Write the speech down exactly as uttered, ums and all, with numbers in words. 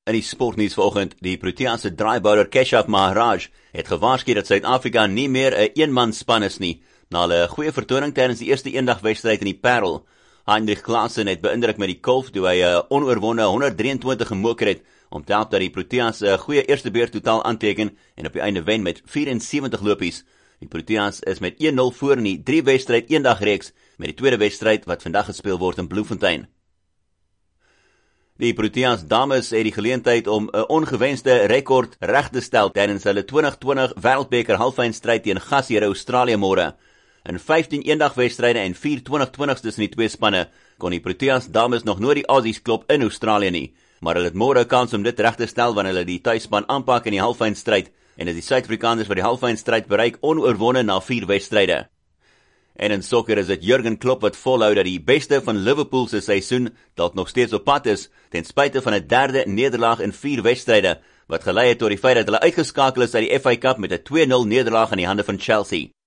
In die sportnuus vanoggend, die Proteas se draaibouler Keshav Maharaj het gewaarsku dat Suid-Afrika nie meer 'n eenman span is nie, na hulle goeie vertoning tydens die eerste eendagwedstryd in die Parel. Heinrich Klaasen het beïndruk met die kolf toe hy 'n onoorwonde honderd drieëntwintig gemoker het om te help dat die Proteas 'n goeie eerste beurt totaal aanteken en op die einde wen met vyf-en-sewentig lopies. Die Proteas is met een nul voor in die drie wedstryd eendagreeks met die tweede wedstryd wat vandag gespeel word in Bloemfontein. Die Proteas dames het die geleentheid om 'n ongewenste rekord reg te stel tydens hulle twintig twintig Wêreldbeker halfeindstryd teen gasheer Australië môre. In vyftien eendagwedstryde en vier twintig twintigs tussen die twee spanne kon die Proteas dames nog nooit die Aussies klop in Australië nie, maar hulle het môre 'n kans om dit reg te stel wanneer hulle die tuisspan aanpak in die halfeindstryd en is die Suid-Afrikaners wat die halfeindstryd bereik onoorwonde na vier wedstryde. En in sokker is dit Jurgen Klopp wat volhou dat die beste van Liverpool se seisoen dalk nog steeds op pad is, ten spyte van 'n derde nederlaag in vier wedstryde, wat gelei het tot die feit dat hulle uitgeskakel is uit die F A Cup met 'n twee nul nederlaag in die hande van Chelsea.